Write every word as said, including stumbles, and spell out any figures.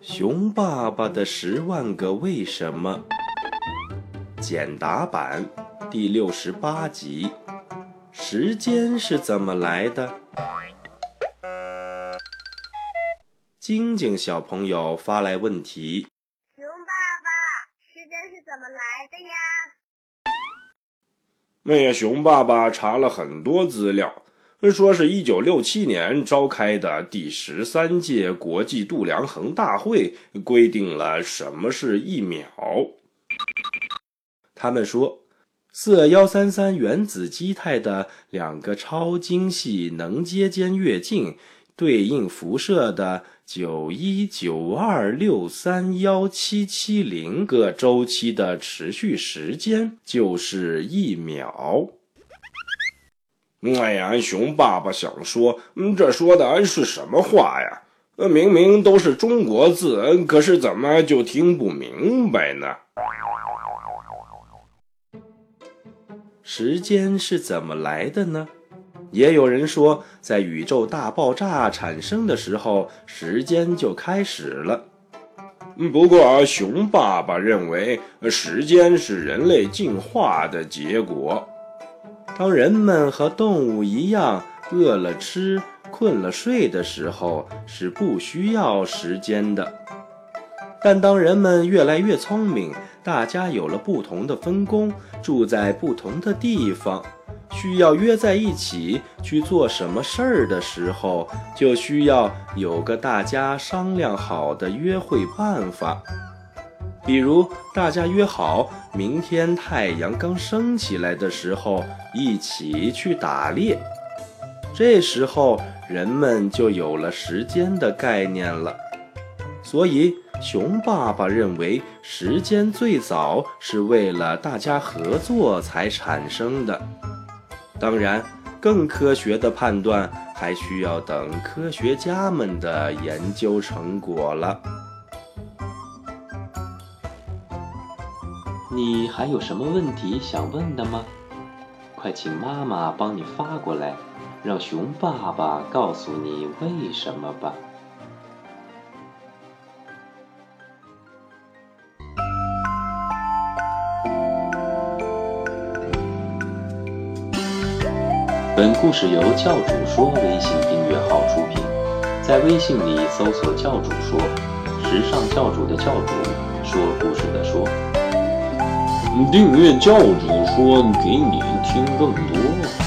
熊爸爸的十万个为什么简答版第六十八集，时间是怎么来的？晶晶小朋友发来问题： 熊爸爸，时间是怎么来的呀？ 哎呀，熊爸爸查了很多资料，说是一九六七年召开的第十三届国际度量衡大会规定了什么是一秒。 他们说，铯一三三原子基态的两个超精细能阶间跃进对应辐射的九一九二六三一七七零个周期的持续时间就是一秒。 哎呀，熊爸爸想说，嗯，这说的是什么话呀？呃，明明都是中国字，可是怎么就听不明白呢？ 时间是怎么来的呢？也有人说，在宇宙大爆炸产生的时候，时间就开始了。 不过，熊爸爸认为，时间是人类进化的结果。 当人们和动物一样，饿了吃，困了睡的时候，是不需要时间的。但当人们越来越聪明，大家有了不同的分工，住在不同的地方，需要约在一起去做什么事儿的时候，就需要有个大家商量好的约会办法。比如大家约好明天太阳刚升起来的时候一起去打猎，这时候人们就有了时间的概念了。所以熊爸爸认为，时间最早是为了大家合作才产生的。当然，更科学的判断还需要等科学家们的研究成果了。你还有什么问题想问的吗？快请妈妈帮你发过来，让熊爸爸告诉你为什么吧。本故事由教主说微信订阅号出品，在微信里搜索教主说，时尚教主的教主，说故事的说。 订阅教主说，给你听更多。